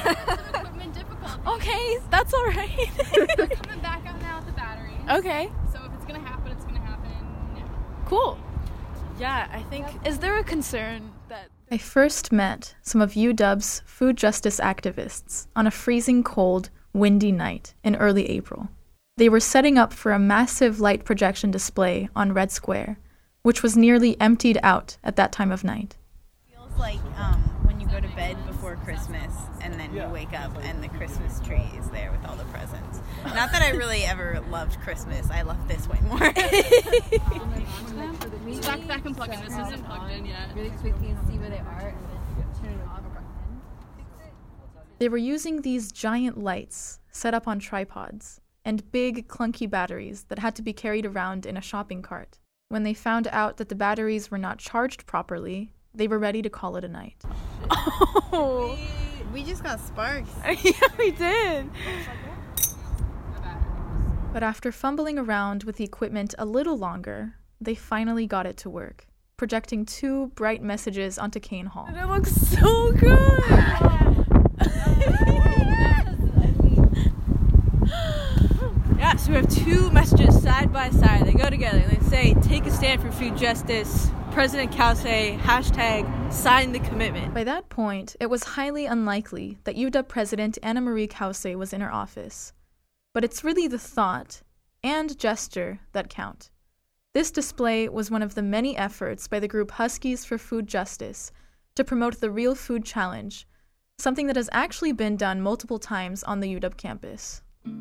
equipment difficulty. Okay, that's all right. They're coming back out now with the battery. Okay. So if it's going to happen, it's going to happen now. Cool. Yeah, I think... Is there a concern that... I first met some of UW's food justice activists on a freezing cold, windy night in early April. They were setting up for a massive light projection display on Red Square, which was nearly emptied out at that time of night. It feels like when you go to bed before Christmas and then you wake up and the Christmas tree is there with all the presents. Not that I really ever loved Christmas. I love this way more. Back and plug in. This isn't plugged in yet. Really quickly and see where they are and then turn it off. They were using these giant lights set up on tripods and big, clunky batteries that had to be carried around in a shopping cart. When they found out that the batteries were not charged properly, they were ready to call it a night. Oh! We just got sparks. Yeah, we did. But after fumbling around with the equipment a little longer, they finally got it to work, projecting 2 bright messages onto Kane Hall. And it looks so good! Yeah, so we have 2 messages side by side. They go together. They say, take a stand for food justice, President Kelsey, # sign the commitment. By that point, it was highly unlikely that UW President Anna Marie Kelsey was in her office. But it's really the thought and gesture that count. This display was one of the many efforts by the group Huskies for Food Justice to promote the Real Food Challenge, something that has actually been done multiple times on the UW campus.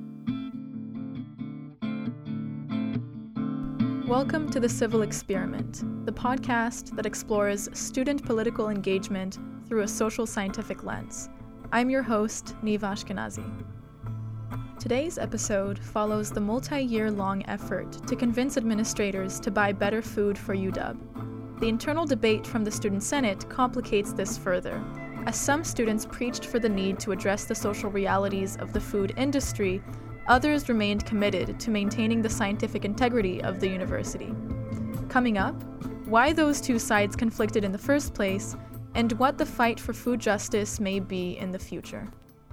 Welcome to The Civil Experiment, the podcast that explores student political engagement through a social scientific lens. I'm your host, Neva Ashkenazi. Today's episode follows the multi-year-long effort to convince administrators to buy better food for UW. The internal debate from the Student Senate complicates this further, as some students preached for the need to address the social realities of the food industry. Others remained committed to maintaining the scientific integrity of the university. Coming up, why those 2 sides conflicted in the first place, and what the fight for food justice may be in the future.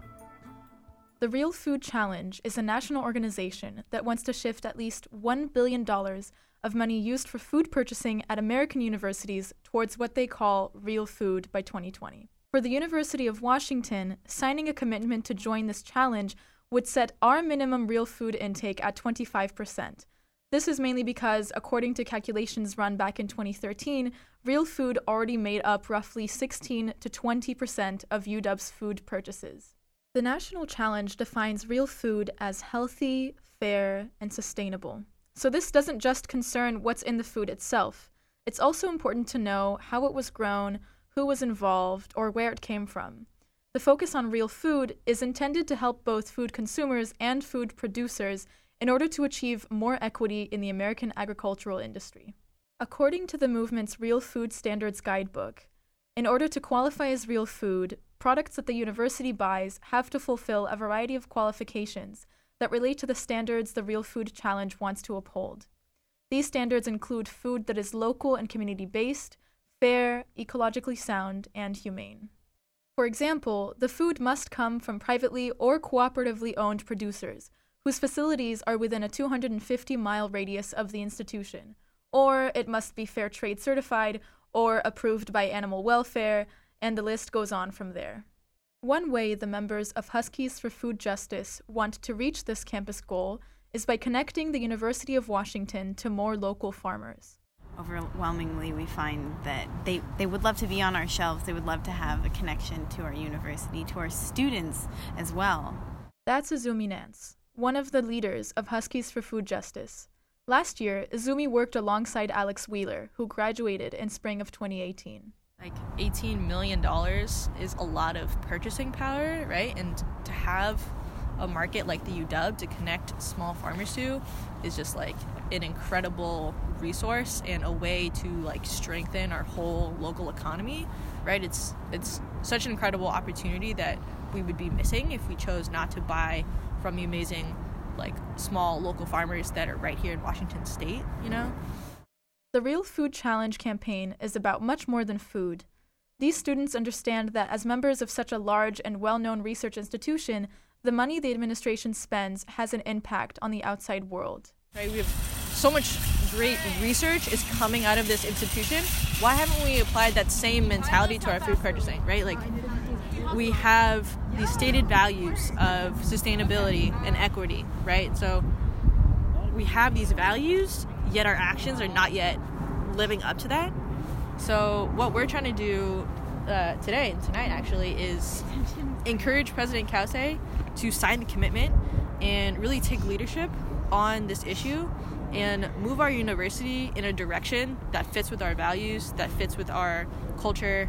The Real Food Challenge is a national organization that wants to shift at least $1 billion of money used for food purchasing at American universities towards what they call real food by 2020. For the University of Washington, signing a commitment to join this challenge would set our minimum real food intake at 25%. This is mainly because, according to calculations run back in 2013, real food already made up roughly 16 to 20% of UW's food purchases. The National Challenge defines real food as healthy, fair, and sustainable. So this doesn't just concern what's in the food itself. It's also important to know how it was grown, who was involved, or where it came from. The focus on real food is intended to help both food consumers and food producers in order to achieve more equity in the American agricultural industry. According to the movement's Real Food Standards Guidebook, in order to qualify as real food, products that the university buys have to fulfill a variety of qualifications that relate to the standards the Real Food Challenge wants to uphold. These standards include food that is local and community-based, fair, ecologically sound, and humane. For example, the food must come from privately or cooperatively owned producers, whose facilities are within a 250-mile radius of the institution, or it must be fair trade certified or approved by animal welfare, and the list goes on from there. One way the members of Huskies for Food Justice want to reach this campus goal is by connecting the University of Washington to more local farmers. Overwhelmingly, we find that they would love to be on our shelves. They would love to have a connection to our university, to our students as well. That's Izumi Nance, one of the leaders of Huskies for Food Justice. Last year, Izumi worked alongside Alex Wheeler, who graduated in spring of 2018. Like $18 million is a lot of purchasing power, right? And to have a market like the UW to connect small farmers to is just like an incredible resource and a way to like strengthen our whole local economy, right? It's such an incredible opportunity that we would be missing if we chose not to buy from the amazing like small local farmers that are right here in Washington State, you know? The Real Food Challenge campaign is about much more than food. These students understand that as members of such a large and well-known research institution, the money the administration spends has an impact on the outside world. Right, we have so much great research is coming out of this institution. Why haven't we applied that same mentality to our food purchasing, right? Like, we have these stated values of sustainability and equity, right? So we have these values, yet our actions are not yet living up to that. So what we're trying to do today and tonight actually is encourage President Kause to sign the commitment and really take leadership on this issue and move our university in a direction that fits with our values, that fits with our culture,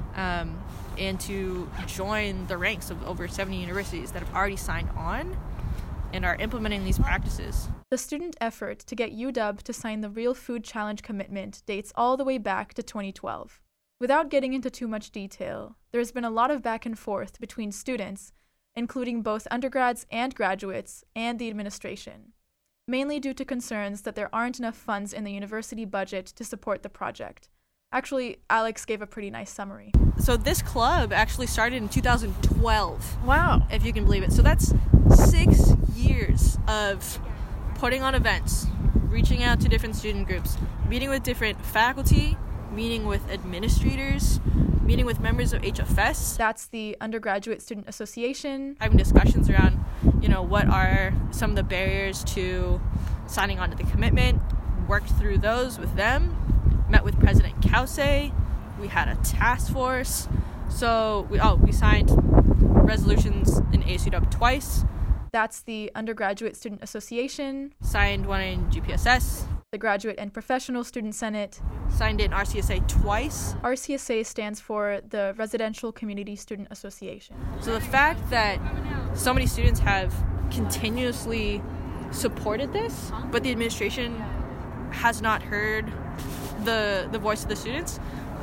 and to join the ranks of over 70 universities that have already signed on and are implementing these practices. The student effort to get UW to sign the Real Food Challenge commitment dates all the way back to 2012. Without getting into too much detail, there's been a lot of back and forth between students, including both undergrads and graduates, and the administration, mainly due to concerns that there aren't enough funds in the university budget to support the project. Actually, Alex gave a pretty nice summary. So this club actually started in 2012. Wow. If you can believe it. So that's 6 years of putting on events, reaching out to different student groups, meeting with different faculty, meeting with administrators, meeting with members of HFS. That's the Undergraduate Student Association. Having discussions around, what are some of the barriers to signing on to the commitment, worked through those with them, met with President Kause, we had a task force. So we signed resolutions in ASUW twice. That's the Undergraduate Student Association. Signed one in GPSS. The Graduate and Professional Student Senate. Signed it in RCSA twice. RCSA stands for the Residential Community Student Association. So the fact that so many students have continuously supported this, but the administration has not heard the voice of the students,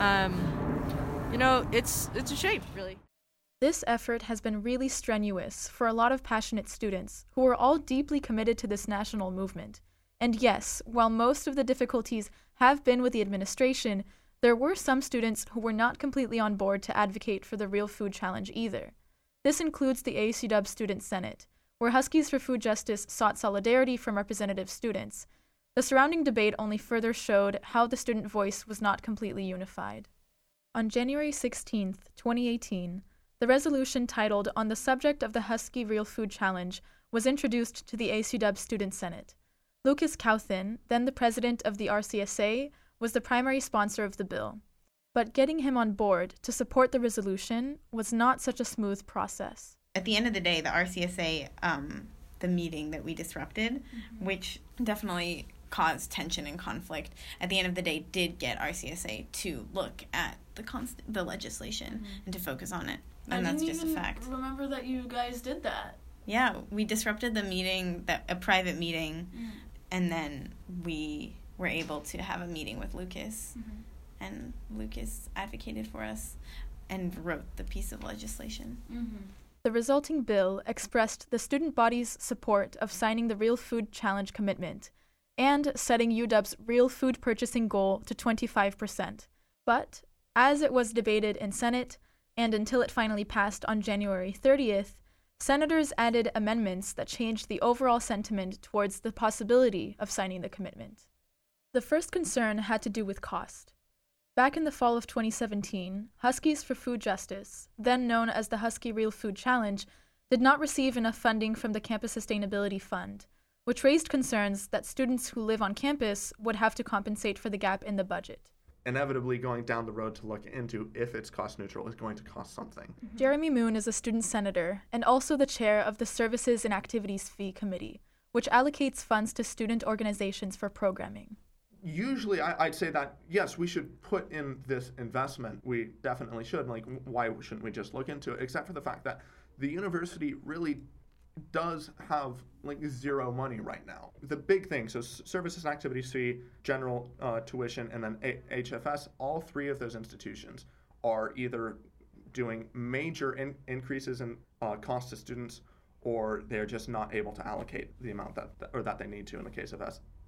it's a shame, really. This effort has been really strenuous for a lot of passionate students who are all deeply committed to this national movement. And yes, while most of the difficulties have been with the administration, there were some students who were not completely on board to advocate for the Real Food Challenge either. This includes the ASUW Student Senate, where Huskies for Food Justice sought solidarity from representative students. The surrounding debate only further showed how the student voice was not completely unified. On January 16, 2018, the resolution titled On the Subject of the Husky Real Food Challenge was introduced to the ASUW Student Senate. Lucas Cauthen, then the president of the RCSA, was the primary sponsor of the bill. But getting him on board to support the resolution was not such a smooth process. At the end of the day, the RCSA, the meeting that we disrupted, which definitely caused tension and conflict, at the end of the day did get RCSA to look at the legislation and to focus on it. And that's just a fact. Remember that you guys did that. Yeah, we disrupted the meeting, a private meeting, and then we were able to have a meeting with Lucas, and Lucas advocated for us and wrote the piece of legislation. The resulting bill expressed the student body's support of signing the Real Food Challenge commitment and setting UW's real food purchasing goal to 25%. But, as it was debated in Senate, and until it finally passed on January 30th, senators added amendments that changed the overall sentiment towards the possibility of signing the commitment. The first concern had to do with cost. Back in the fall of 2017, Huskies for Food Justice, then known as the Husky Real Food Challenge, did not receive enough funding from the Campus Sustainability Fund, which raised concerns that students who live on campus would have to compensate for the gap in the budget. Inevitably going down the road to look into if it's cost neutral is going to cost something. Jeremy Moon is a student senator and also the chair of the Services and Activities Fee Committee, which allocates funds to student organizations for programming. Usually I'd say that, yes, we should put in this investment. We definitely should. Like, why shouldn't we just look into it? Except for the fact that the university really does have zero money right now. The big thing, so services and activities fee, general tuition, and then HFS, all three of those institutions are either doing major increases in cost to students, or they're just not able to allocate the amount that they need to in the case of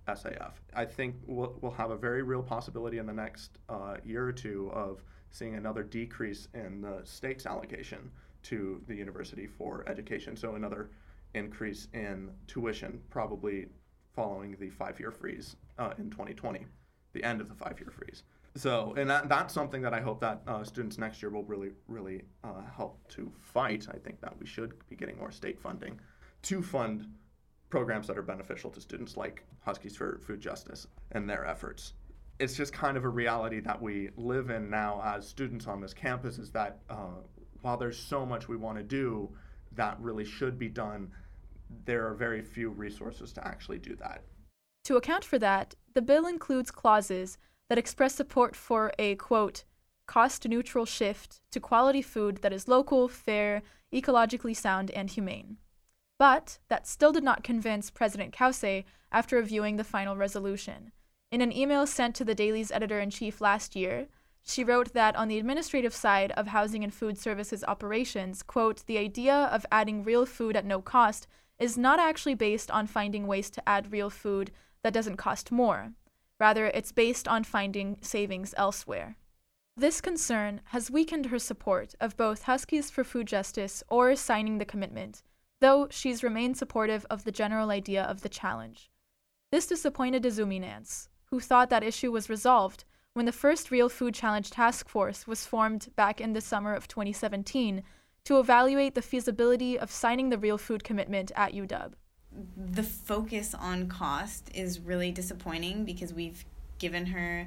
SAF. I think we'll have a very real possibility in the next year or two of seeing another decrease in the state's allocation to the university for education. So another increase in tuition, probably following the 5-year freeze in 2020, the end of the 5-year freeze. So, and that's something that I hope that students next year will really help to fight. I think that we should be getting more state funding to fund programs that are beneficial to students, like Huskies for Food Justice and their efforts. It's just kind of a reality that we live in now as students on this campus, is that while there's so much we want to do that really should be done, there are very few resources to actually do that. To account for that, the bill includes clauses that express support for a, quote, cost-neutral shift to quality food that is local, fair, ecologically sound, and humane. But that still did not convince President Kause after reviewing the final resolution. In an email sent to the Daily's editor-in-chief last year, she wrote that on the administrative side of Housing and Food Services operations, quote, the idea of adding real food at no cost is not actually based on finding ways to add real food that doesn't cost more. Rather, it's based on finding savings elsewhere. This concern has weakened her support of both Huskies for Food Justice or signing the commitment, though she's remained supportive of the general idea of the challenge. This disappointed Izumi Nance, who thought that issue was resolved when the first Real Food Challenge Task Force was formed back in the summer of 2017 to evaluate the feasibility of signing the Real Food commitment at UW. The focus on cost is really disappointing because we've given her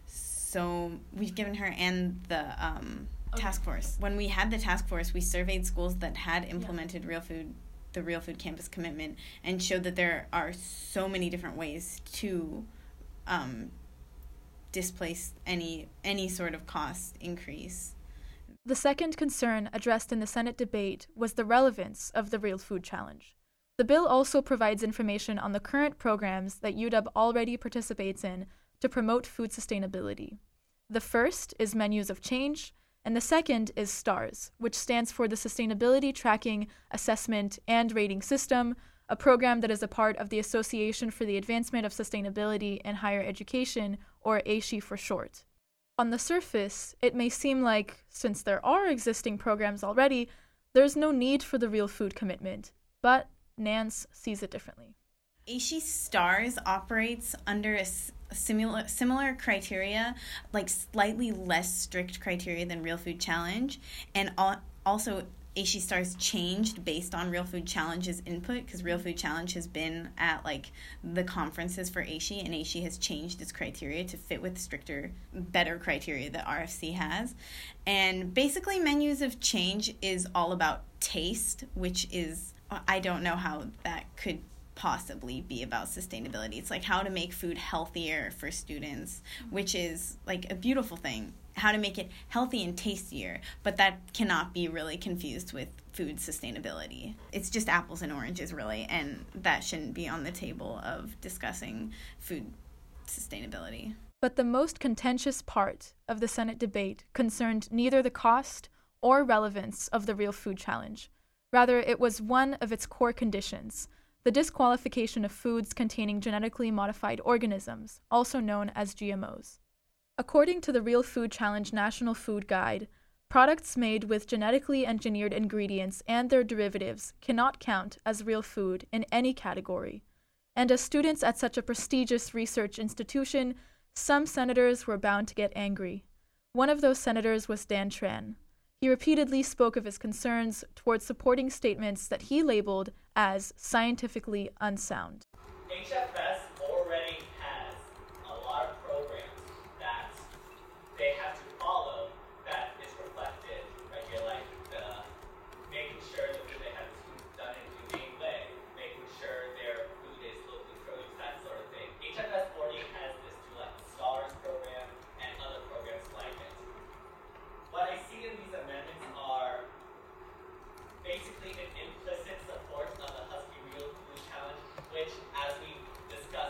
and the task force. When we had the task force, we surveyed schools that had implemented the Real Food Campus commitment, and showed that there are so many different ways to displace any sort of cost increase. The second concern addressed in the Senate debate was the relevance of the Real Food Challenge. The bill also provides information on the current programs that UW already participates in to promote food sustainability. The first is Menus of Change, and the second is STARS, which stands for the Sustainability Tracking, Assessment, and Rating System, a program that is a part of the Association for the Advancement of Sustainability in Higher Education, or ASHE for short. On the surface, it may seem like, since there are existing programs already, there's no need for the Real Food commitment, but Nance sees it differently. ASHE STARS operates under a similar criteria, like slightly less strict criteria than Real Food Challenge, and also ASHE STARS changed based on Real Food Challenge's input, because Real Food Challenge has been at like the conferences for ASHE, and ASHE has changed its criteria to fit with stricter, better criteria that RFC has. And basically Menus of Change is all about taste, which is, I don't know how that could possibly be about sustainability. It's like how to make food healthier for students, which is like a beautiful thing. How to make it healthy and tastier, but that cannot be really confused with food sustainability. It's just apples and oranges, really, and that shouldn't be on the table of discussing food sustainability. But the most contentious part of the Senate debate concerned neither the cost or relevance of the Real Food Challenge. Rather, it was one of its core conditions, the disqualification of foods containing genetically modified organisms, also known as GMOs. According to the Real Food Challenge National Food Guide, products made with genetically engineered ingredients and their derivatives cannot count as real food in any category. And as students at such a prestigious research institution, some senators were bound to get angry. One of those senators was Dan Tran. He repeatedly spoke of his concerns towards supporting statements that he labeled as scientifically unsound. HFS already has a lot of programs that they have to follow that is reflected, right here, like making sure that they have food done in a humane way, making sure their food is locally produced, that sort of thing. HFS already has this too, like the STARS program and other programs like it. What I see in these amendments are basically an implicit support of the Husky Real Food Challenge, which, as we discussed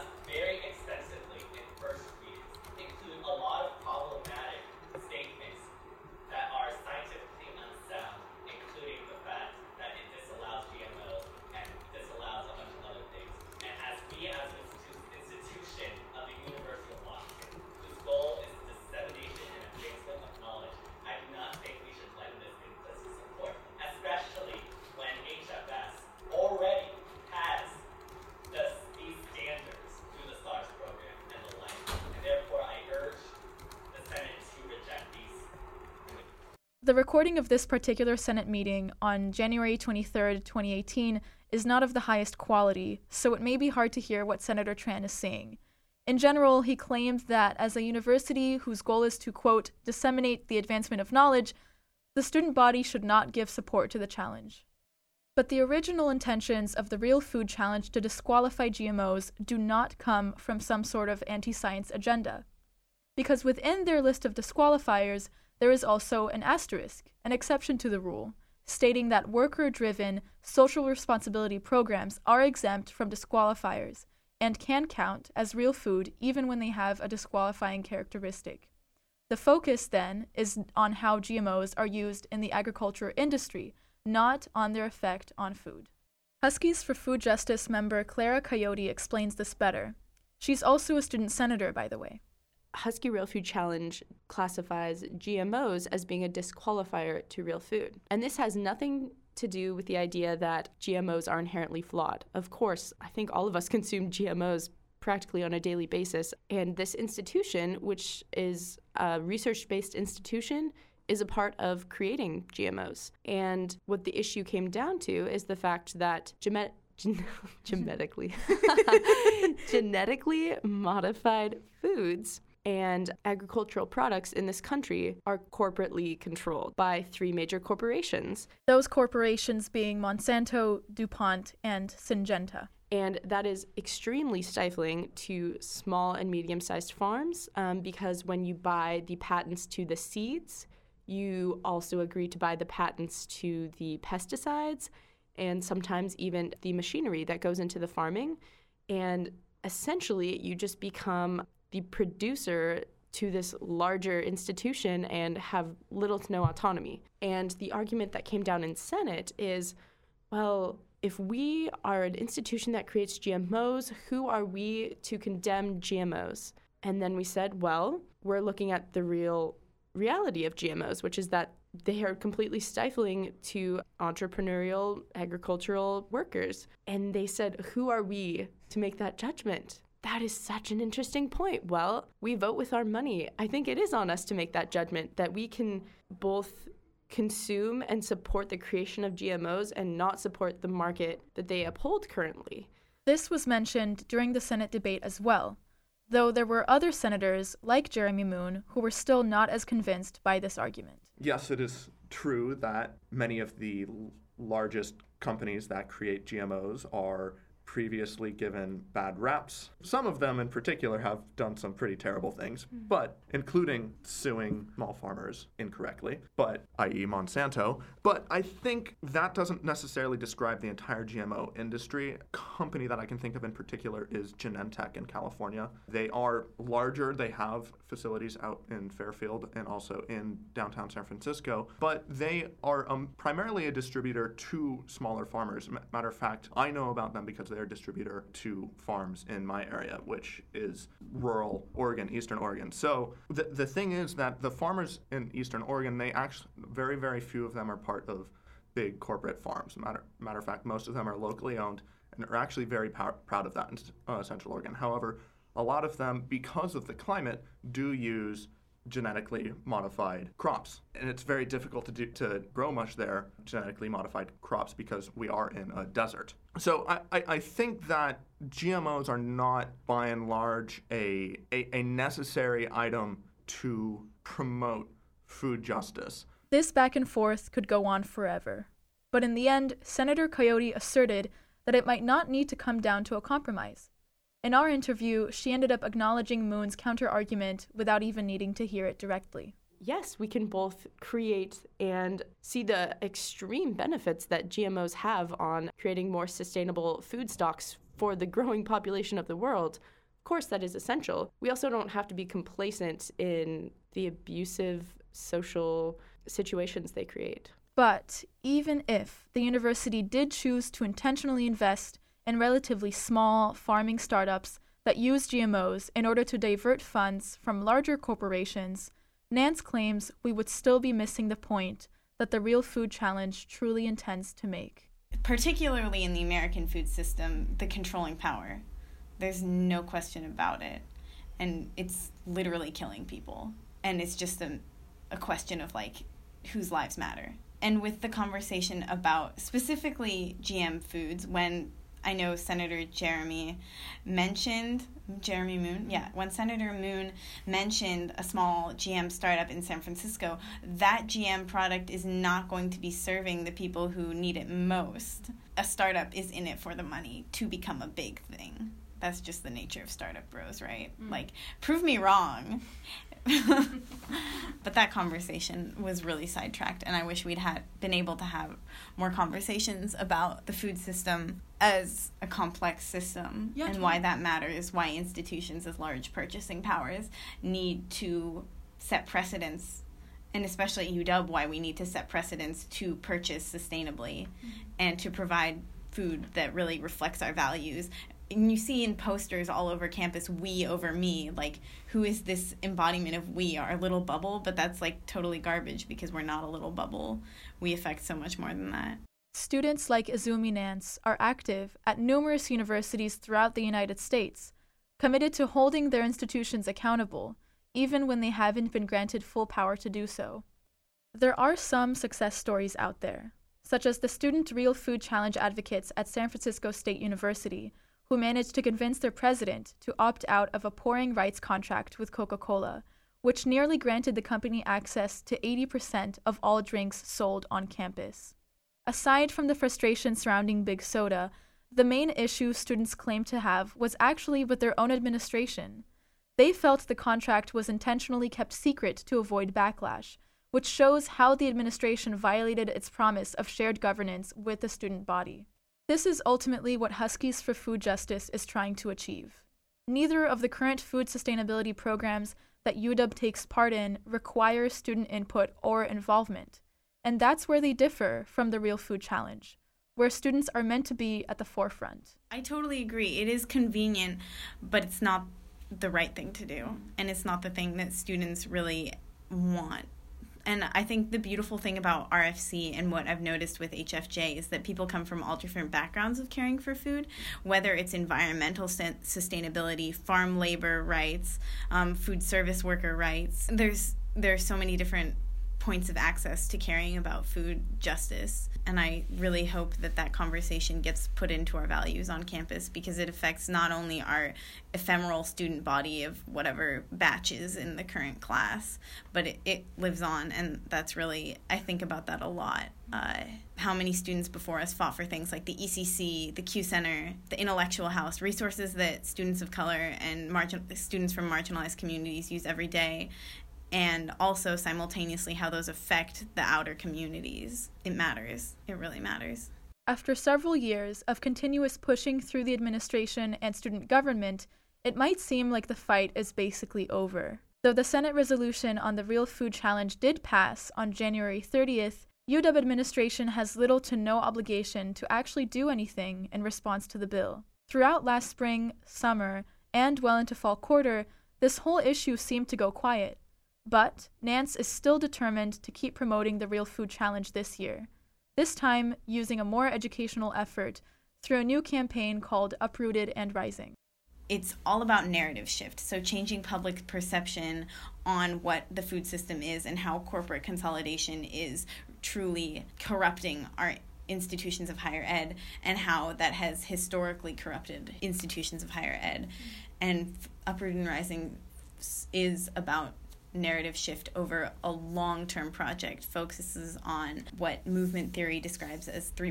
The recording of this particular Senate meeting on January 23, 2018 is not of the highest quality, so it may be hard to hear what Senator Tran is saying. In general, he claimed that as a university whose goal is to, quote, disseminate the advancement of knowledge, the student body should not give support to the challenge. But the original intentions of the Real Food Challenge to disqualify GMOs do not come from some sort of anti-science agenda. Because within their list of disqualifiers, there is also an asterisk, an exception to the rule, stating that worker-driven social responsibility programs are exempt from disqualifiers and can count as real food even when they have a disqualifying characteristic. The focus, then, is on how GMOs are used in the agriculture industry, not on their effect on food. Huskies for Food Justice member Clara Coyote explains this better. She's also a student senator, by the way. Husky Real Food Challenge classifies GMOs as being a disqualifier to real food. And this has nothing to do with the idea that GMOs are inherently flawed. Of course, I think all of us consume GMOs practically on a daily basis. And this institution, which is a research-based institution, is a part of creating GMOs. And what the issue came down to is the fact that genetically modified foods and agricultural products in this country are corporately controlled by three major corporations. Those corporations being Monsanto, DuPont, and Syngenta. And that is extremely stifling to small and medium-sized farms because when you buy the patents to the seeds, you also agree to buy the patents to the pesticides and sometimes even the machinery that goes into the farming. And essentially, you just become the producer to this larger institution and have little to no autonomy. And the argument that came down in Senate is, well, if we are an institution that creates GMOs, who are we to condemn GMOs? And then we said, well, we're looking at the reality of GMOs, which is that they are completely stifling to entrepreneurial agricultural workers. And they said, who are we to make that judgment? That is such an interesting point. Well, we vote with our money. I think it is on us to make that judgment that we can both consume and support the creation of GMOs and not support the market that they uphold currently. This was mentioned during the Senate debate as well, though there were other senators, like Jeremy Moon, who were still not as convinced by this argument. Yes, it is true that many of the largest companies that create GMOs are previously given bad raps. Some of them in particular have done some pretty terrible things, but including suing small farmers incorrectly, i.e. Monsanto. But I think that doesn't necessarily describe the entire GMO industry. A company that I can think of in particular is Genentech in California. They are larger. They have facilities out in Fairfield and also in downtown San Francisco, but they are primarily a distributor to smaller farmers. Matter of fact, I know about them because they're a distributor to farms in my area, which is rural Oregon, Eastern Oregon. So the thing is that the farmers in Eastern Oregon, they actually, very, very few of them are part of big corporate farms. Matter of fact, most of them are locally owned and are actually very proud of that in Central Oregon. However, a lot of them, because of the climate, do use genetically modified crops. And it's very difficult to grow much there, genetically modified crops, because we are in a desert. So I think that GMOs are not, by and large, a necessary item to promote food justice. This back and forth could go on forever. But in the end, Senator Coyote asserted that it might not need to come down to a compromise. In our interview, she ended up acknowledging Moon's counter-argument without even needing to hear it directly. Yes, we can both create and see the extreme benefits that GMOs have on creating more sustainable food stocks for the growing population of the world. Of course, that is essential. We also don't have to be complacent in the abusive social situations they create. But even if the university did choose to intentionally invest in relatively small farming startups that use GMOs in order to divert funds from larger corporations, Nance claims we would still be missing the point that the Real Food Challenge truly intends to make. Particularly in the American food system, the controlling power. There's no question about it. And it's literally killing people. And it's just a question of, whose lives matter. And with the conversation about specifically GM foods, when I know Senator Jeremy Moon, when Senator Moon mentioned a small GM startup in San Francisco, that GM product is not going to be serving the people who need it most. A startup is in it for the money to become a big thing. That's just the nature of startup bros, right? Like, prove me wrong. But that conversation was really sidetracked, and I wish we'd been able to have more conversations about the food system as a complex system, and why that matters, why institutions with large purchasing powers need to set precedents, and especially at UW, why we need to set precedents to purchase sustainably and to provide food that really reflects our values. And you see in posters all over campus, we over me, like, who is this embodiment of we, our little bubble? But that's, like, totally garbage, because we're not a little bubble. We affect so much more than that. Students like Izumi Nance are active at numerous universities throughout the United States, committed to holding their institutions accountable, even when they haven't been granted full power to do so. There are some success stories out there, such as the Student Real Food Challenge advocates at San Francisco State University, who managed to convince their president to opt out of a pouring rights contract with Coca-Cola, which nearly granted the company access to 80% of all drinks sold on campus. Aside from the frustration surrounding Big Soda, the main issue students claimed to have was actually with their own administration. They felt the contract was intentionally kept secret to avoid backlash, which shows how the administration violated its promise of shared governance with the student body. This is ultimately what Huskies for Food Justice is trying to achieve. Neither of the current food sustainability programs that UW takes part in require student input or involvement, and that's where they differ from the Real Food Challenge, where students are meant to be at the forefront. I totally agree. It is convenient, but it's not the right thing to do, and it's not the thing that students really want. And I think the beautiful thing about RFC and what I've noticed with HFJ is that people come from all different backgrounds of caring for food, whether it's environmental sustainability, farm labor rights, food service worker rights. There's so many different points of access to caring about food justice. And I really hope that that conversation gets put into our values on campus, because it affects not only our ephemeral student body of whatever batches in the current class, but it lives on. And that's really, I think about that a lot. How many students before us fought for things like the ECC, the Q Center, the Intellectual House, resources that students of color and students from marginalized communities use every day, and also simultaneously how those affect the outer communities. It matters. It really matters. After several years of continuous pushing through the administration and student government, it might seem like the fight is basically over. Though the Senate resolution on the Real Food Challenge did pass on January 30th, UW administration has little to no obligation to actually do anything in response to the bill. Throughout last spring, summer, and well into fall quarter, this whole issue seemed to go quiet. But Nance is still determined to keep promoting the Real Food Challenge this year, this time using a more educational effort through a new campaign called Uprooted and Rising. It's all about narrative shift, so changing public perception on what the food system is and how corporate consolidation is truly corrupting our institutions of higher ed, and how that has historically corrupted institutions of higher ed. And Uprooted and Rising is about narrative shift over a long-term project, focuses on what movement theory describes as the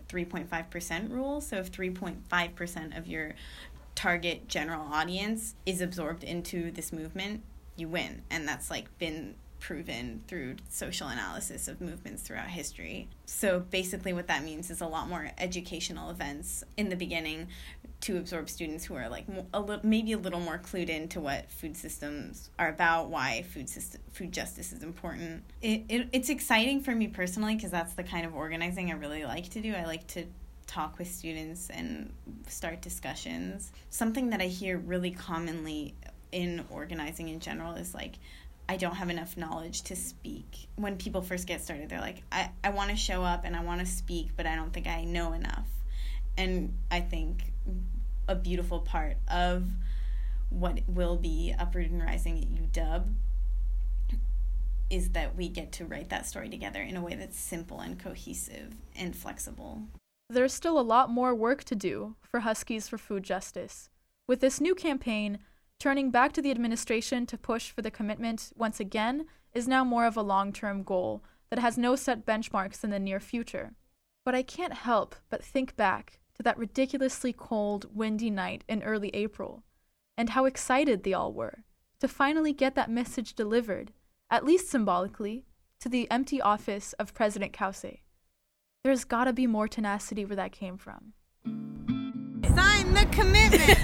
3.5% rule. So if 3.5% of your target general audience is absorbed into this movement, you win. And that's been proven through social analysis of movements throughout history. So basically what that means is a lot more educational events in the beginning to absorb students who are maybe a little more clued into what food systems are about, why food justice is important. It's exciting for me personally, because that's the kind of organizing I really like to do. I like to talk with students and start discussions. Something that I hear really commonly in organizing in general is I don't have enough knowledge to speak. When people first get started, they're like, I want to show up and I want to speak, but I don't think I know enough. And I think a beautiful part of what will be Uprooted and Rising at UW is that we get to write that story together in a way that's simple and cohesive and flexible. There's still a lot more work to do for Huskies for Food Justice. With this new campaign, turning back to the administration to push for the commitment once again is now more of a long-term goal that has no set benchmarks in the near future. But I can't help but think back to that ridiculously cold, windy night in early April, and how excited they all were to finally get that message delivered, at least symbolically, to the empty office of President Kause. There's gotta be more tenacity where that came from. Sign the commitment!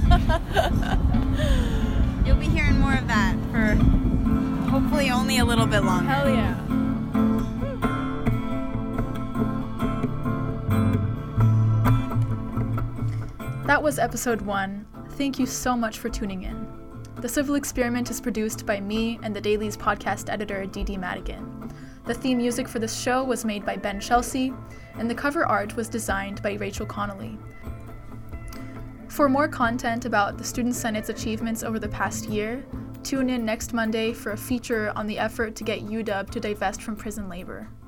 You'll be hearing more of that for hopefully only a little bit longer. Hell yeah. That was episode 1. Thank you so much for tuning in. The Civil Experiment is produced by me and the Daily's podcast editor, Dee Madigan. The theme music for this show was made by Ben Chelsea, and the cover art was designed by Rachel Connolly. For more content about the Student Senate's achievements over the past year, tune in next Monday for a feature on the effort to get UW to divest from prison labor.